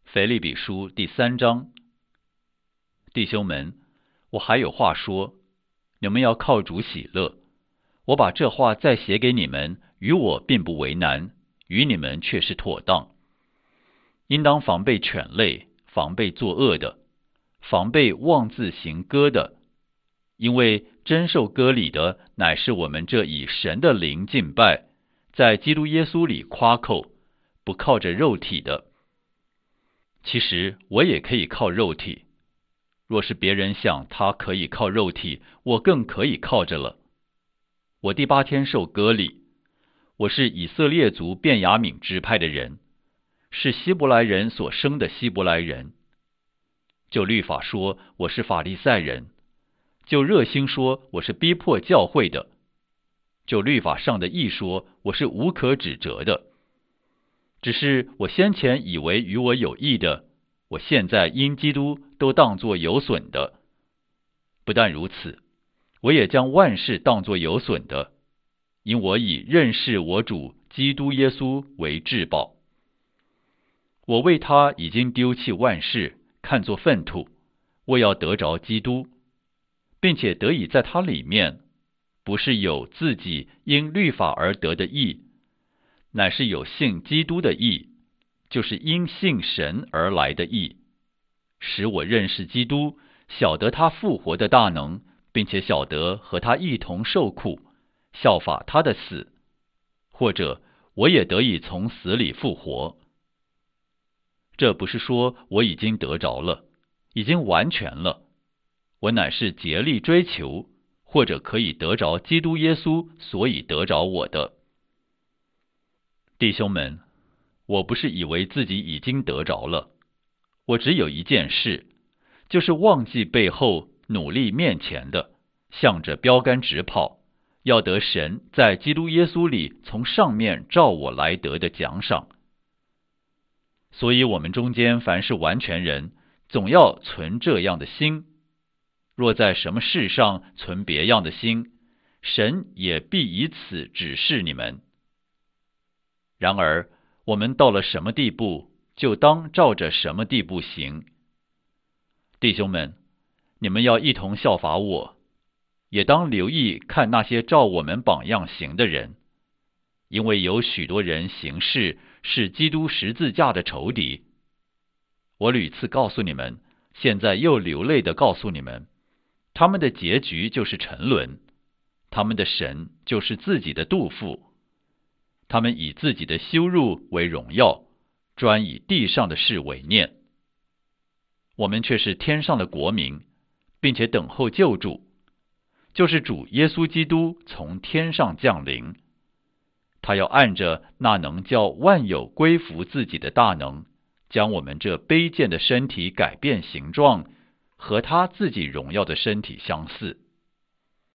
腓立比书第3章，弟兄们，我还有话说，你们要靠主喜乐。我把这话再写给你们，与我并不为难，与你们却是妥当。应当防备犬类，防备作恶的，防备妄自行割的，因为真受割礼的，乃是我们这以神的灵敬拜，在基督耶稣里夸口，不靠着肉体的。其实我也可以靠肉体，若是别人想他可以靠肉体，我更可以靠着了。我第8天受割礼，我是以色列族便雅悯支派的人，是希伯来人所生的希伯来人。就律法说，我是法利赛人；就热心说，我是逼迫教会的；就律法上的义说，我是无可指责的。只是我先前以为与我有益的，我现在因基督都当作有损的。不但如此，我也将万事当作有损的，因我以认识我主基督耶稣为至宝。我为他已经丢弃万事，看作粪土，为要得着基督，并且得以在他里面，不是有自己因律法而得的义，乃是有信基督的义，就是因信神而来的义，使我认识基督，晓得他复活的大能，并且晓得和他一同受苦，效法他的死，或者我也得以从死里复活。这不是说我已经得着了，已经完全了，我乃是竭力追求，或者可以得着基督耶稣，所以得着我的。弟兄们，我不是以为自己已经得着了，我只有一件事，就是忘记背后，努力面前的，向着标杆直跑，要得神在基督耶稣里从上面照我来得的奖赏。所以我们中间凡是完全人，总要存这样的心。若在什么事上存别样的心，神也必以此指示你们。然而我们到了什么地步，就当照着什么地步行。弟兄们，你们要一同效法我，也当留意看那些照我们榜样行的人，因为有许多人行事是基督十字架的仇敌。我屡次告诉你们，现在又流泪地告诉你们，他们的结局就是沉沦，他们的神就是自己的肚腹，他们以自己的羞辱为荣耀，专以地上的事为念。我们却是天上的国民，并且等候救主，就是主耶稣基督从天上降临。他要按着那能叫万有归服自己的大能，将我们这卑贱的身体改变形状，和他自己荣耀的身体相似。